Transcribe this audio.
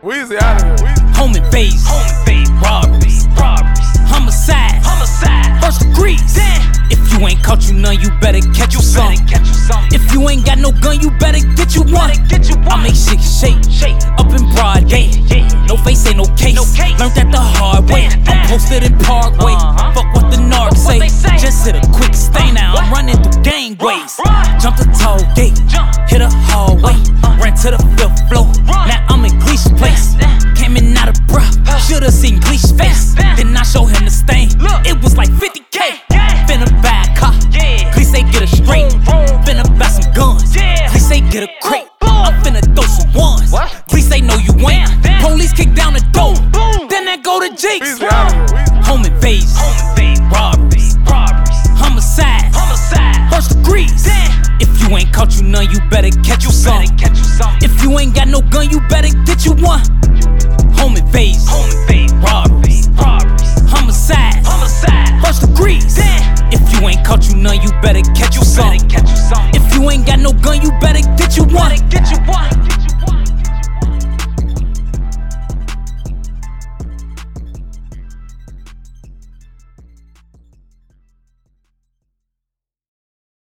Weezy out of here. Home invasion, robberies, homicide, first degrees. If you ain't caught you none, you better catch you some. If you ain't got no gun, you better get you one. I make shit shake up in broad day. No face ain't no case. Learned that the hard way. I'm posted in Parkway. Fuck what the narcs say. Just hit a quick stay now. I'm running through gangways. Jump the tall gate, hit a hallway. Ran to the fifth floor. Now I'm in Gleesh Place. Came in out of breath. Should've seen Gleesh face. Then I show him the stain. It was like 50K. Finna buy a car. Please say get a straight. Finna buy some guns. Please say get a crate. I'm finna throw some ones. Please say no you ain't. Police kick down the door. Then I go to Jake's. Home invasion, robberies, homicide, first degrees. If you ain't caught you none, you better catch you some. If you ain't got no gun, you better get you one. Home invasion, robberies, homicide, first degrees. If you ain't caught you none, you better catch you